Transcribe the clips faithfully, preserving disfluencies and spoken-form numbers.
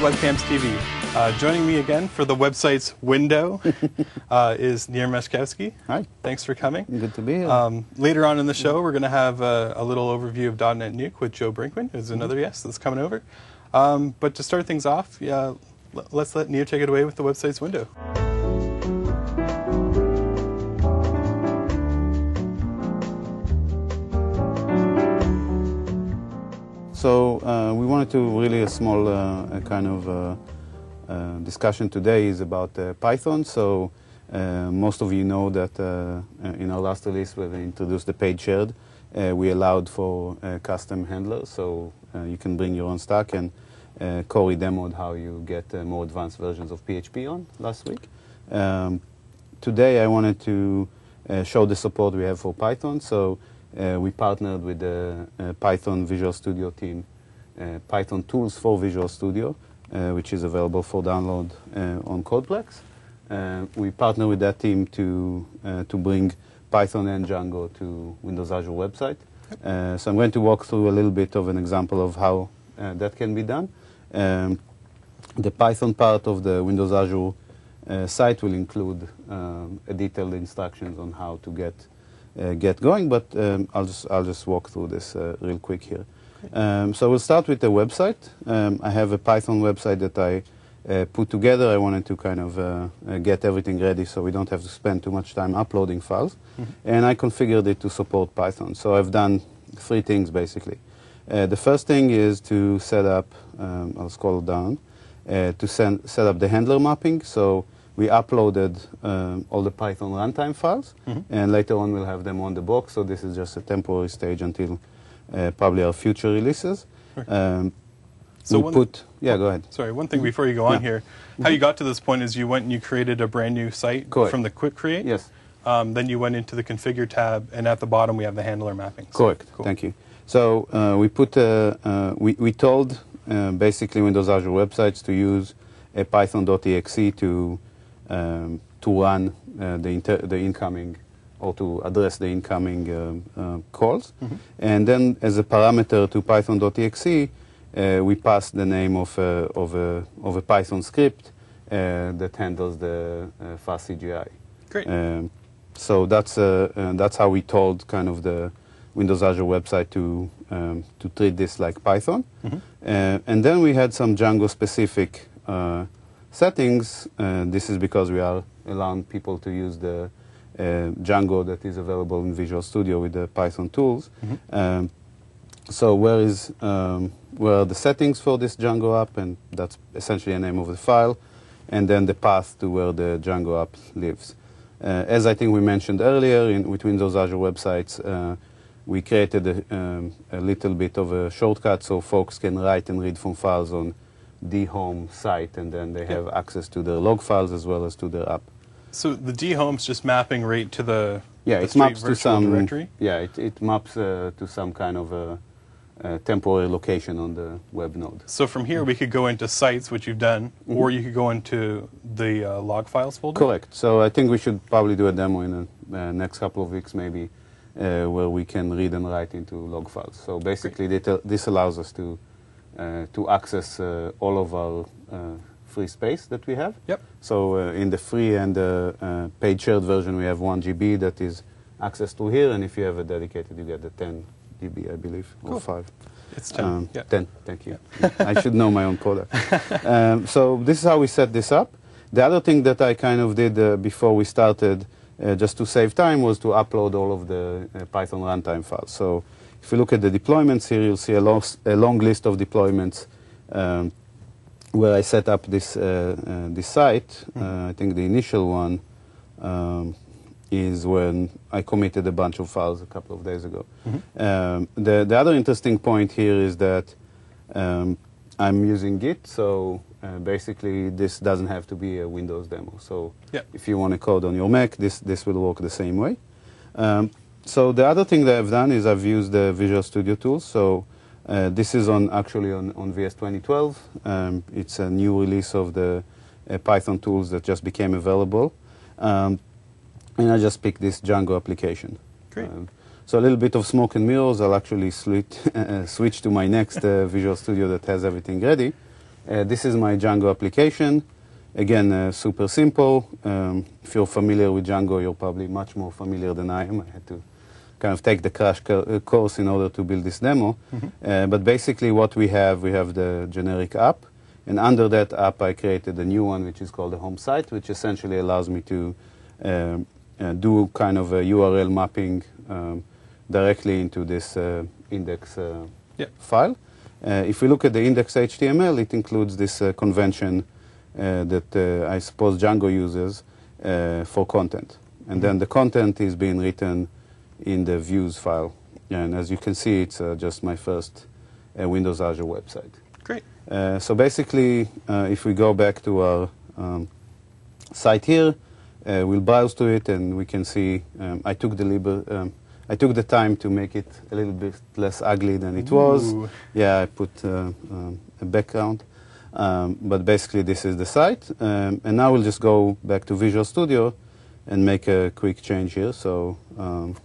Webcams T V. Uh, joining me again for the website's window uh, is Nir Meshkowski. Hi. Thanks for coming. Good to be here. Um, later on in the show, we're going to have a, a little overview of .dot net Nuke with Joe Brinkman, who's another guest that's coming over. Um, but to start things off, yeah, let's let Nir take it away with the website's window. So uh, we wanted to really a small uh, a kind of uh, uh, discussion today is about uh, Python. So uh, most of you know that uh, in our last release when we introduced the page shared, uh, we allowed for uh, custom handlers. So uh, you can bring your own stack, and uh, Corey demoed how you get uh, more advanced versions of P H P on last week. Um, today I wanted to uh, show the support we have for Python. So Uh, we partnered with the uh, Python Visual Studio team, uh, Python tools for Visual Studio, uh, which is available for download uh, on Codeplex. Uh, we partnered with that team to uh, to bring Python and Django to Windows Azure website. Uh, so I'm going to walk through a little bit of an example of how uh, that can be done. Um, the Python part of the Windows Azure uh, site will include um, a detailed instructions on how to get Uh, get going, but um, I'll just I'll just walk through this uh, real quick here. Um, so we'll start with the website. Um, I have a Python website that I uh, put together. I wanted to kind of uh, uh, get everything ready so we don't have to spend too much time uploading files. Mm-hmm. And I configured it to support Python. So I've done three things basically. Uh, the first thing is to set up. Um, I'll scroll down uh, to send, set up the handler mapping. So we uploaded um, all the Python runtime files, mm-hmm. and later on we'll have them on the box. So this is just a temporary stage until uh, probably our future releases. Right. Um, so we one, put, yeah, go ahead. Sorry, one thing before you go on yeah. here. How you got to this point is you went and you created a brand new site Correct. from the Quick Create. Yes. Um, then you went into the Configure tab, and at the bottom we have the handler mapping. So, Correct. Cool. Thank you. So uh, we put uh, uh, we we told uh, basically Windows Azure websites to use a Python.exe to Um, to run uh, the, inter the incoming, or to address the incoming um, uh, calls. Mm-hmm. And then as a parameter to Python.exe, uh, we pass the name of a, of a, of a Python script uh, that handles the uh, fastcgi. Great. Um, so that's, uh, uh, that's how we told kind of the Windows Azure website to, um, to treat this like Python. Mm-hmm. uh, and then we had some Django-specific uh, settings. Uh, this is because we are allowing people to use the uh, Django that is available in Visual Studio with the Python tools. Mm-hmm. um, so where is um, where are the settings for this Django app? And that's essentially the name of the file, and then the path to where the Django app lives. Uh, as I think we mentioned earlier, in, with Windows Azure websites, uh, we created a, um, a little bit of a shortcut so folks can write and read from files on the home site, and then they have yeah. access to their log files as well as to their app. So the D home's just mapping right to the yeah, the it maps to some directory. Yeah, it it maps uh, to some kind of a, a temporary location on the web node. So from here we could go into sites, which you've done, mm-hmm. or you could go into the uh, log files folder. Correct. So I think we should probably do a demo in the uh, next couple of weeks, maybe, uh, where we can read and write into log files. So basically, this allows us to. Uh, to access uh, all of our uh, free space that we have. Yep. So uh, in the free and the uh, paid shared version, we have one G B that is accessed to here, and if you have a dedicated, you get the ten G B, I believe, cool. or five. It's ten. Um, yeah. ten, thank you. Yeah. I should know my own product. um, so this is how we set this up. The other thing that I kind of did uh, before we started, uh, just to save time, was to upload all of the uh, Python runtime files. So if you look at the deployments here, you'll see a long, a long list of deployments um, where I set up this, uh, uh, this site. Mm-hmm. uh, I think the initial one um, is when I committed a bunch of files a couple of days ago. Mm-hmm. um, the, the other interesting point here is that um, I'm using Git, so uh, basically this doesn't have to be a Windows demo. So yeah. if you want to code on your Mac, this, this will work the same way. Um, So the other thing that I've done is I've used the Visual Studio tools. So uh, this is on actually on, on V S twenty twelve. Um, it's a new release of the uh, Python tools that just became available. Um, and I just picked this Django application. Great. Um, so a little bit of smoke and mirrors. I'll actually switch, uh, switch to my next uh, Visual Studio that has everything ready. Uh, this is my Django application. Again, uh, super simple. Um, if you're familiar with Django, you're probably much more familiar than I am. I had to kind of take the crash co uh, course in order to build this demo. Mm-hmm. uh, but basically what we have, we have the generic app. And under that app, I created a new one, which is called the home site, which essentially allows me to um, uh, do kind of a U R L mapping um, directly into this uh, index uh, yep. file. Uh, if we look at the index H T M L, it includes this uh, convention uh, that uh, I suppose Django uses uh, for content. And mm-hmm. then the content is being written in the views file. And as you can see, it's uh, just my first uh, Windows Azure website. Great. Uh, so basically, uh, if we go back to our um, site here, uh, we'll browse to it, and we can see um, I took the liber um, I took the time to make it a little bit less ugly than it Ooh. was. Yeah, I put uh, um, a background. Um, but basically, this is the site. Um, and now we'll just go back to Visual Studio and make a quick change here. So, um,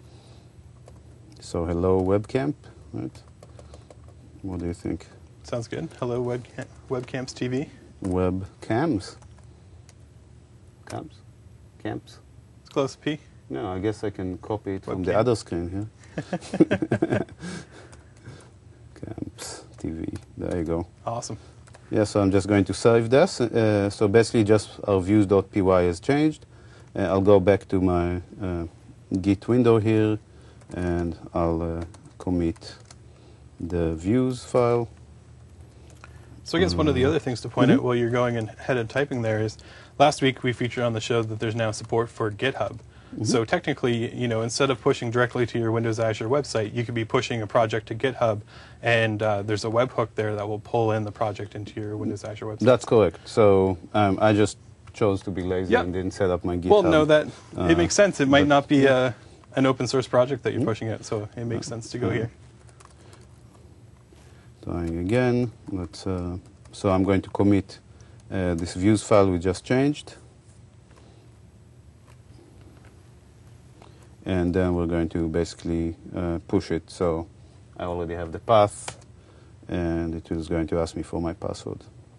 so hello webcam, right? What do you think? Sounds good. Hello webcam, webcams T V. Webcams. Cams? Camps? It's close, P. No, I guess I can copy it from Webcam. the other screen here. Camps T V. There you go. Awesome. Yeah, so I'm just going to save this. Uh, so basically, just our views.py has changed. Uh, I'll go back to my uh, Git window here, and I'll uh, commit the views file. So I guess one of the other things to point mm-hmm. out while you're going ahead and typing there is, last week we featured on the show that there's now support for GitHub. Mm-hmm. So technically, you know, instead of pushing directly to your Windows Azure website, you could be pushing a project to GitHub, and uh, there's a webhook there that will pull in the project into your Windows Azure website. That's correct. So um, I just chose to be lazy yep. and didn't set up my GitHub. Well, no, that uh, it makes sense. It might not be yeah. a, an open source project that you're mm-hmm. pushing it, so it makes sense to go mm-hmm. here. Trying again. Let's. Uh, so I'm going to commit uh, this views file we just changed. And then we're going to basically uh, push it. So I already have the path, and it is going to ask me for my password.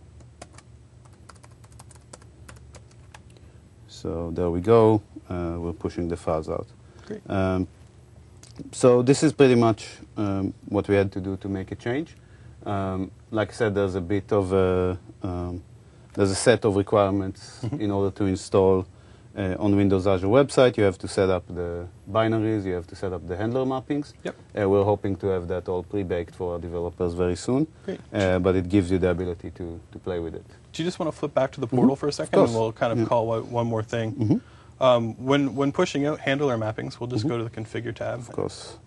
So there we go. Uh, we're pushing the files out. Great. Um, so this is pretty much um, what we had to do to make a change. Um, like I said, there's a bit of a, um, there's a set of requirements mm-hmm. in order to install Uh, on Windows Azure website. You have to set up the binaries, you have to set up the handler mappings. Yep. Uh, we're hoping to have that all pre-baked for our developers very soon. Great. Uh, but it gives you the ability to, to play with it. Do you just want to flip back to the portal mm-hmm. for a second, and we'll kind of yeah. call one more thing. Mm-hmm. um, when, when pushing out handler mappings, we'll just mm-hmm. go to the Configure tab. Of course.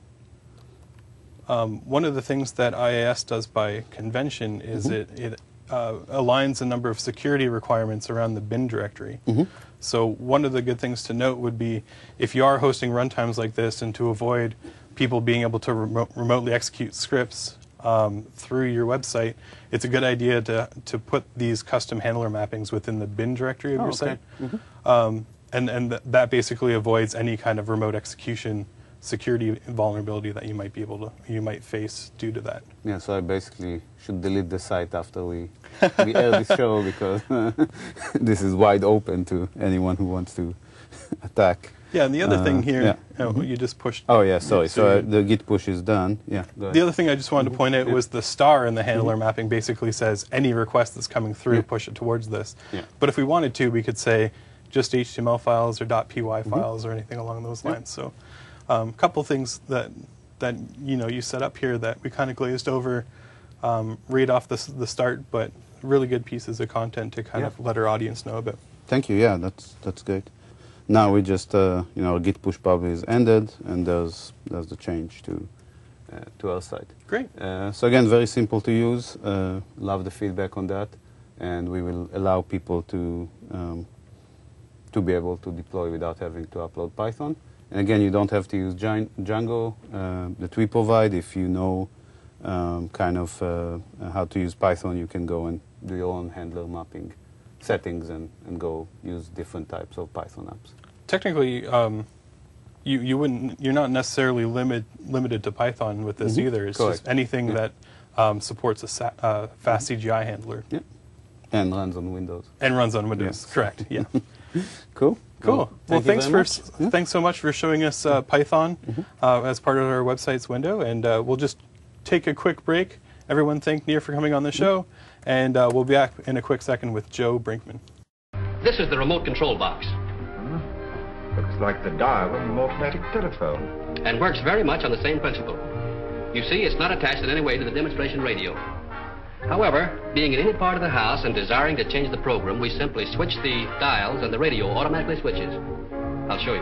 Um, one of the things that I A S does by convention is mm-hmm. it, it uh, aligns a number of security requirements around the bin directory. Mm-hmm. So one of the good things to note would be, if you are hosting runtimes like this, and to avoid people being able to remo remotely execute scripts um, through your website, it's a good idea to, to put these custom handler mappings within the bin directory of oh, your okay. site. Mm-hmm. um, and and th that basically avoids any kind of remote execution security vulnerability that you might be able to you might face due to that. Yeah, so I basically should delete the site after we we air this show, because this is wide open to anyone who wants to attack. Yeah, and the other uh, thing here, yeah. oh, mm-hmm. you just pushed. Oh yeah, sorry. So uh, the git push is done. Yeah. The other thing I just wanted to point out yeah. was the star in the handler mm-hmm. mapping basically says any request that's coming through, yeah. push it towards this. Yeah. But if we wanted to, we could say just H T M L files or .py mm-hmm. files or anything along those yeah. lines. So. A um, couple things that that you know you set up here that we kind of glazed over um, right off the the start, but really good pieces of content to kind yeah. of let our audience know about. Thank you. Yeah, that's that's great. Now we just uh, you know git push pub is ended, and there's there's the change to uh, to our site. Great. Uh, so again, very simple to use. Uh, love the feedback on that, and we will allow people to um, to be able to deploy without having to upload Python. And again, you don't have to use Django uh, that we provide. If you know um, kind of uh, how to use Python, you can go and do your own handler mapping settings and, and go use different types of Python apps. Technically, um, you, you wouldn't, you're not necessarily limit, limited to Python with this mm-hmm. either. It's Correct. just anything yeah. that um, supports a sa uh, fast C G I handler. Yeah. And runs on Windows. And runs on Windows, Yes. correct, yeah. Cool. Cool. Well, Well, thank you thanks very for much. s- Yeah. thanks so much for showing us uh, Python uh, as part of our website's window, and uh, we'll just take a quick break. Everyone, thank Nir for coming on the show, and uh, we'll be back in a quick second with Joe Brinkman. This is the remote control box, Looks like the dial of an automatic telephone. and works very much on the same principle. You see, it's not attached in any way to the demonstration radio. However, being in any part of the house and desiring to change the program, we simply switch the dials and the radio automatically switches. I'll show you.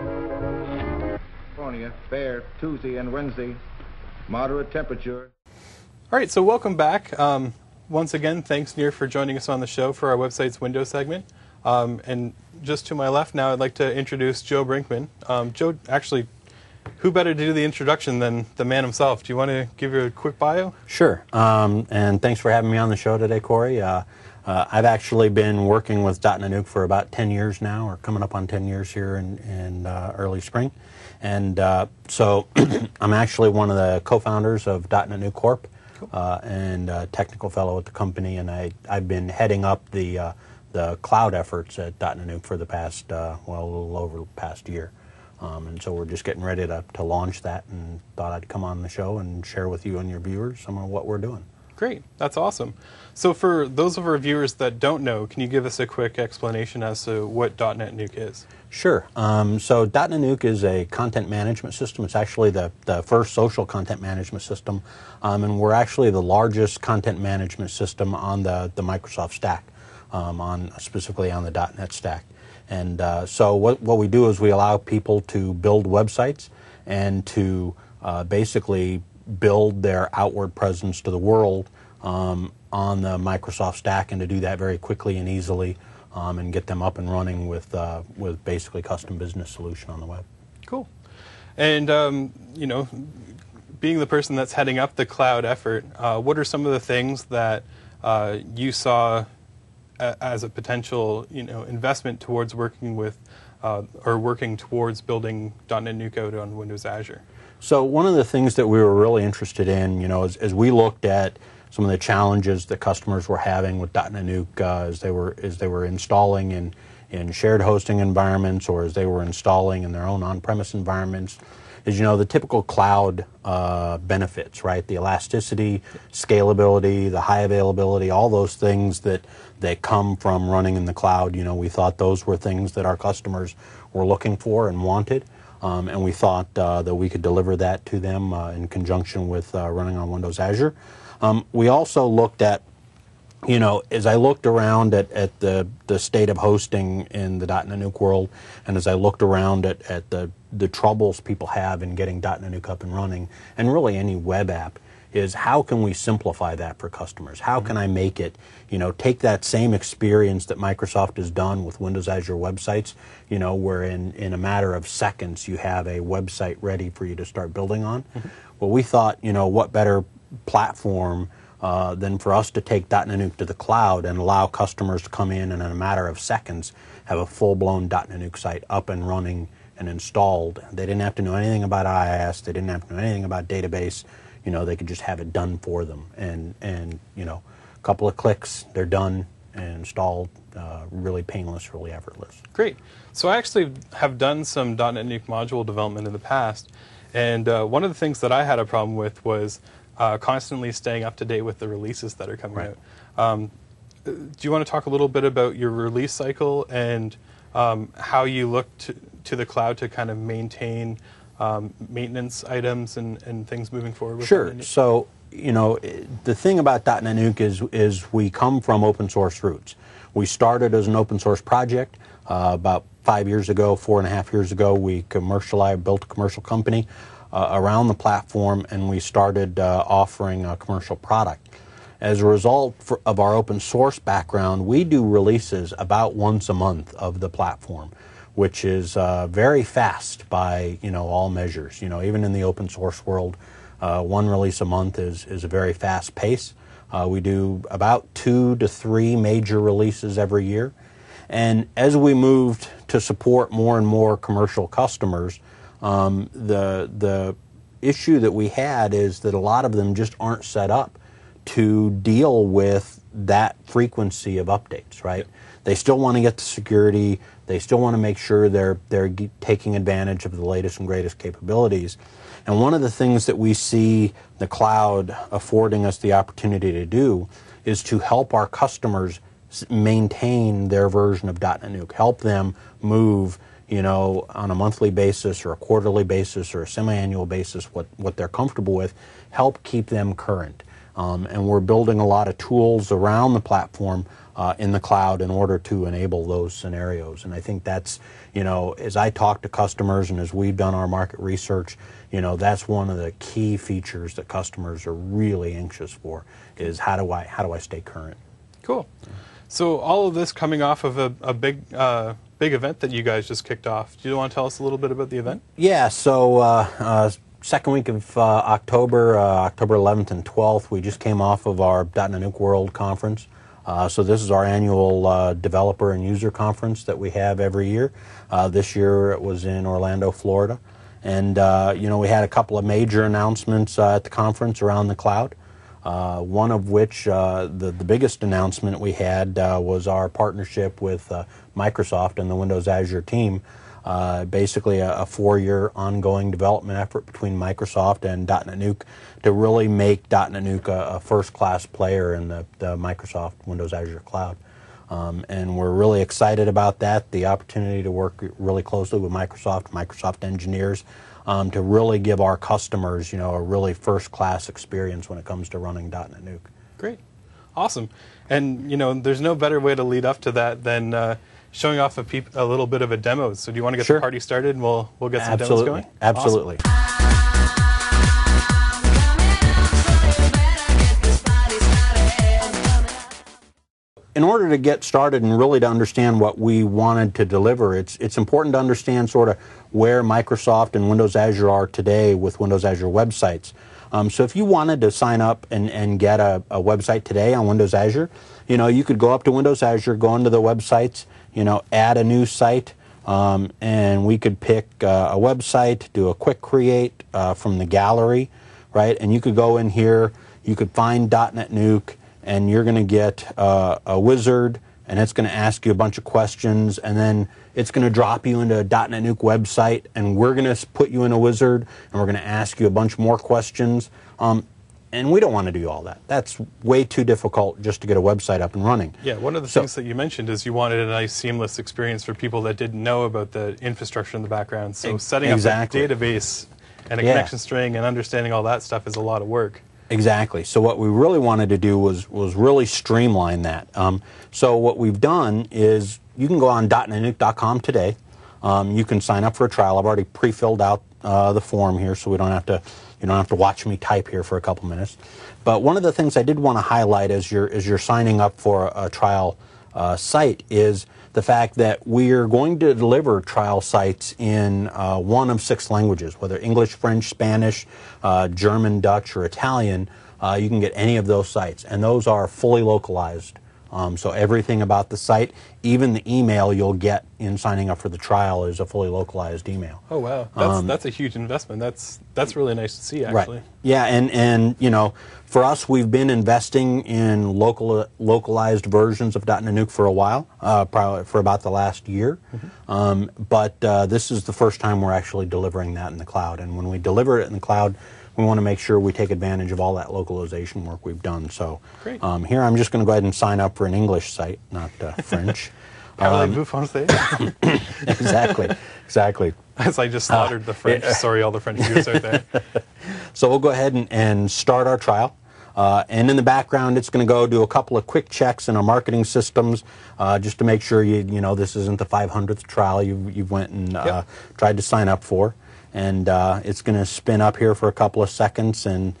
California, fair, Tuesday and Wednesday, moderate temperature. All right, so welcome back. Um, once again, thanks, Nir, for joining us on the show for our website's window segment. Um, and just to my left now, I'd like to introduce Joe Brinkman. Um, Joe, actually, who better to do the introduction than the man himself? Do you want to give your quick bio? Sure, um, and thanks for having me on the show today, Corey. Uh, uh, I've actually been working with .dot net Nuke for about ten years now, or coming up on ten years here in, in uh, early spring. And uh, so I'm actually one of the co-founders of .dot net Nuke Corp, uh, and a technical fellow at the company, and I, I've been heading up the, uh, the cloud efforts at .dot net Nuke for the past, uh, well, a little over the past year. Um, and so we're just getting ready to, to launch that, and thought I'd come on the show and share with you and your viewers some of what we're doing. Great, that's awesome. So for those of our viewers that don't know, can you give us a quick explanation as to what .dot net Nuke is? Sure. Um, so .dot net Nuke is a content management system. It's actually the, the first social content management system, um, and we're actually the largest content management system on the, the Microsoft stack, um, on specifically on the .dot net stack. And uh, so what, what we do is we allow people to build websites and to uh, basically build their outward presence to the world um, on the Microsoft stack, and to do that very quickly and easily, um, and get them up and running with, uh, with basically custom business solution on the web. Cool. And, um, you know, being the person that's heading up the cloud effort, uh, what are some of the things that uh, you saw as a potential, you know, investment towards working with uh, or working towards building .dot net Nuke out on Windows Azure? So one of the things that we were really interested in, you know, as, as we looked at some of the challenges that customers were having with .dot net Nuke uh, as they were as they were installing in in shared hosting environments, or as they were installing in their own on-premise environments, is, you know, the typical cloud uh, benefits, right? The elasticity, scalability, the high availability, all those things that that come from running in the cloud. You know, we thought those were things that our customers were looking for and wanted, um, and we thought uh, that we could deliver that to them uh, in conjunction with uh, running on Windows Azure. Um, we also looked at, you know, as I looked around at, at the, the state of hosting in the .dot net Nuke world, and as I looked around at, at the, the troubles people have in getting .dot net Nuke up and running, and really any web app, is how can we simplify that for customers? How can I make it, you know, take that same experience that Microsoft has done with Windows Azure websites, you know, where in, in a matter of seconds you have a website ready for you to start building on. Mm-hmm. Well, we thought, you know, what better platform uh, than for us to take .dot net Nuke to the cloud and allow customers to come in and in a matter of seconds have a full-blown .dot net Nuke site up and running and installed. They didn't have to know anything about I I S. They didn't have to know anything about database. You know, they could just have it done for them. And, and you know, a couple of clicks, they're done and installed, uh, really painless, really effortless. Great. So I actually have done some .dot net Nuke module development in the past, and uh, one of the things that I had a problem with was uh, constantly staying up to date with the releases that are coming Right. out. Um, do you want to talk a little bit about your release cycle and um, how you look to, to the cloud to kind of maintain um, maintenance items and, and things moving forward? With Sure. it? So, you know, the thing about .dot net Nuke is, is we come from open source roots. We started as an open source project uh, about five years ago, four and a half years ago. We commercialized, built a commercial company uh, around the platform, and we started uh, offering a commercial product. As a result for, of our open source background, we do releases about once a month of the platform, which is uh, very fast by, you know, all measures. You know, even in the open source world, uh, one release a month is, is a very fast pace. Uh, we do about two to three major releases every year. And as we moved to support more and more commercial customers, um, the, the issue that we had is that a lot of them just aren't set up to deal with that frequency of updates, right? They still want to get the security. They still want to make sure they're they're taking advantage of the latest and greatest capabilities. And one of the things that we see the cloud affording us the opportunity to do is to help our customers maintain their version of .dot net Nuke, help them move, you know, on a monthly basis or a quarterly basis or a semi-annual basis, what, what they're comfortable with, help keep them current. Um, and we're building a lot of tools around the platform uh, in the cloud in order to enable those scenarios. And I think that's, you know, as I talk to customers and as we've done our market research, you know, that's one of the key features that customers are really anxious for, is how do I, how do I stay current? Cool. So all of this coming off of a, a big uh, big event that you guys just kicked off. Do you want to tell us a little bit about the event? Yeah, so uh, uh, second week of uh, October, uh, October eleventh and twelfth, we just came off of our .dot net Nuke World Conference. Uh, so this is our annual uh, developer and user conference that we have every year. Uh, this year it was in Orlando, Florida. And, uh, you know, we had a couple of major announcements uh, at the conference around the cloud. Uh, one of which, uh, the, the biggest announcement we had uh, was our partnership with uh, Microsoft and the Windows Azure team. Uh, basically a, a four-year ongoing development effort between Microsoft and .dot net Nuke to really make .dot net Nuke a, a first-class player in the, the Microsoft Windows Azure cloud. Um, and we're really excited about that, the opportunity to work really closely with Microsoft, Microsoft engineers, Um, to really give our customers, you know, a really first-class experience when it comes to running .dot net Nuke. Great. Awesome. And, you know, there's no better way to lead up to that than uh, showing off a, peop a little bit of a demo. So do you want to get Sure. the party started and we'll, we'll get some Absolutely. demos going? Absolutely. Awesome. In order to get started and really to understand what we wanted to deliver, it's it's important to understand sort of where Microsoft and Windows Azure are today with Windows Azure websites. Um, so if you wanted to sign up and, and get a, a website today on Windows Azure, you know, you could go up to Windows Azure, go into the websites, you know, add a new site, um, and we could pick uh, a website, do a quick create uh, from the gallery, right? And you could go in here, you could find .dot net Nuke, and you're going to get uh, a wizard, and it's going to ask you a bunch of questions, and then it's going to drop you into a .dot net Nuke website, and we're going to put you in a wizard, and we're going to ask you a bunch more questions. Um, and we don't want to do all that. That's way too difficult just to get a website up and running. Yeah, one of the So- things that you mentioned is you wanted a nice seamless experience for people that didn't know about the infrastructure in the background. So Ex- setting exactly. up a database and a Yeah. connection string and understanding all that stuff is a lot of work. Exactly. So what we really wanted to do was was really streamline that. Um, so what we've done is you can go on dot net nuke dot com today. Um, you can sign up for a trial. I've already pre-filled out uh, the form here, so we don't have to you don't have to watch me type here for a couple minutes. But one of the things I did want to highlight as you're as you're signing up for a, a trial uh, site is the fact that we're going to deliver trial sites in uh, one of six languages, whether English, French, Spanish, uh, German, Dutch, or Italian. Uh, you can get any of those sites, and those are fully localized. Um, so everything about the site, even the email you'll get in signing up for the trial, is a fully localized email. Oh wow, that's Um, that's a huge investment. That's that's really nice to see, actually. Right. Yeah, and and you know, for us, we've been investing in local localized versions of .dot net Nuke for a while, uh, probably for about the last year. Mm-hmm. um, but uh, this is the first time we're actually delivering that in the cloud. And when we deliver it in the cloud, we want to make sure we take advantage of all that localization work we've done. So Great. um, here, I'm just going to go ahead and sign up for an English site, not uh, French. Parlez-vous français? Exactly. Exactly. As I just slaughtered the French. Sorry, all the French viewers out there. So we'll go ahead and, and start our trial. Uh, and in the background, it's going to go do a couple of quick checks in our marketing systems uh, just to make sure you you know this isn't the five hundredth trial you you went and uh, Yep. tried to sign up for. And uh, it's going to spin up here for a couple of seconds, and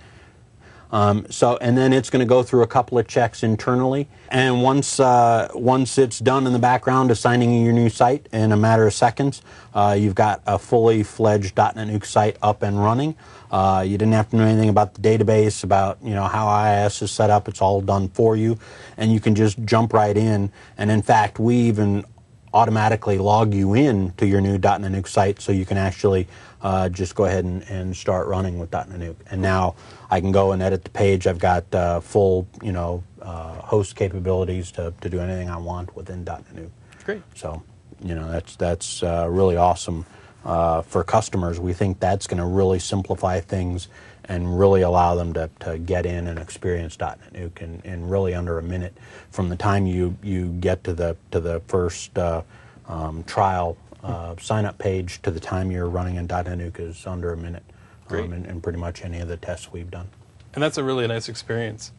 um, so and then it's going to go through a couple of checks internally. And once uh, once it's done in the background, assigning your new site in a matter of seconds, uh, you've got a fully fledged .dot net Nuke site up and running. Uh, you didn't have to know anything about the database, about you know how I I S is set up. It's all done for you, and you can just jump right in. And in fact, we even automatically log you in to your new .dot net Nuke site, so you can actually uh, just go ahead and, and start running with .dot net Nuke. And now I can go and edit the page. I've got uh, full, you know, uh, host capabilities to, to do anything I want within .dot net Nuke. Great. So, you know, that's that's uh, really awesome uh, for customers. We think that's going to really simplify things and really allow them to, to get in and experience .dot net Nuke in, in really under a minute from the time you, you get to the to the first uh, um, trial uh, sign-up page to the time you're running in .dot net Nuke is under a minute. Great. Um, in, in pretty much any of the tests we've done. And that's a really nice experience.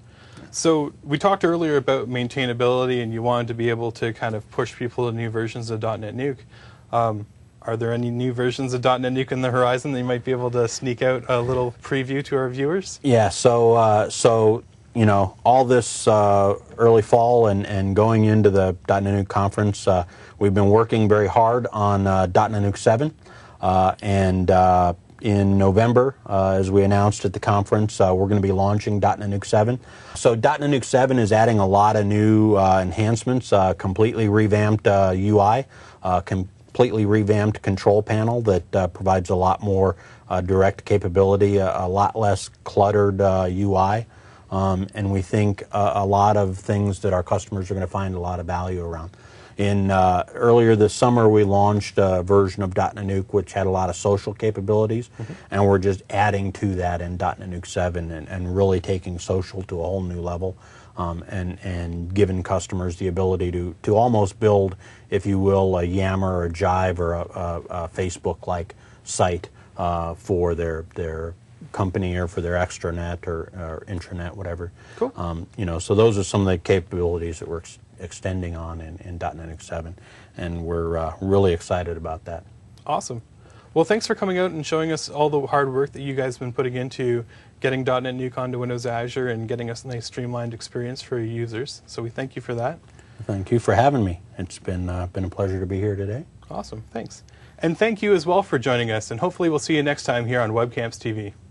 So we talked earlier about maintainability, and you wanted to be able to kind of push people to new versions of .dot net Nuke. Um, are there any new versions of .dot net Nuke in the horizon that you might be able to sneak out a little preview to our viewers? Yeah, so, uh, so you know, all this uh, early fall and, and going into the .dot net Nuke conference, uh, we've been working very hard on uh, .dot net Nuke seven, uh, and uh, in November, uh, as we announced at the conference, uh, we're going to be launching .dot net Nuke seven. So .dot net Nuke seven is adding a lot of new uh, enhancements, uh, completely revamped uh, U I, uh, completely revamped control panel that uh, provides a lot more uh, direct capability, a, a lot less cluttered uh, U I, um, and we think uh, a lot of things that our customers are going to find a lot of value around. In uh, earlier this summer, we launched a version of .dot net Nuke which had a lot of social capabilities, mm-hmm. and we're just adding to that in .dot net Nuke seven and, and really taking social to a whole new level, um, and and giving customers the ability to to almost build, if you will, a Yammer or a Jive or a, a, a Facebook-like site uh, for their their company or for their extranet or, or intranet, whatever. Cool. Um, you know, so those are some of the capabilities that we're ex extending on in, in .dot net Nuke seven, and we're uh, really excited about that. Awesome. Well, thanks for coming out and showing us all the hard work that you guys have been putting into getting .dot net Nuke onto Windows Azure and getting us a nice streamlined experience for your users. So we thank you for that. Thank you for having me. It's been, uh, been a pleasure to be here today. Awesome. Thanks. And thank you as well for joining us, and hopefully we'll see you next time here on Webcamps T V.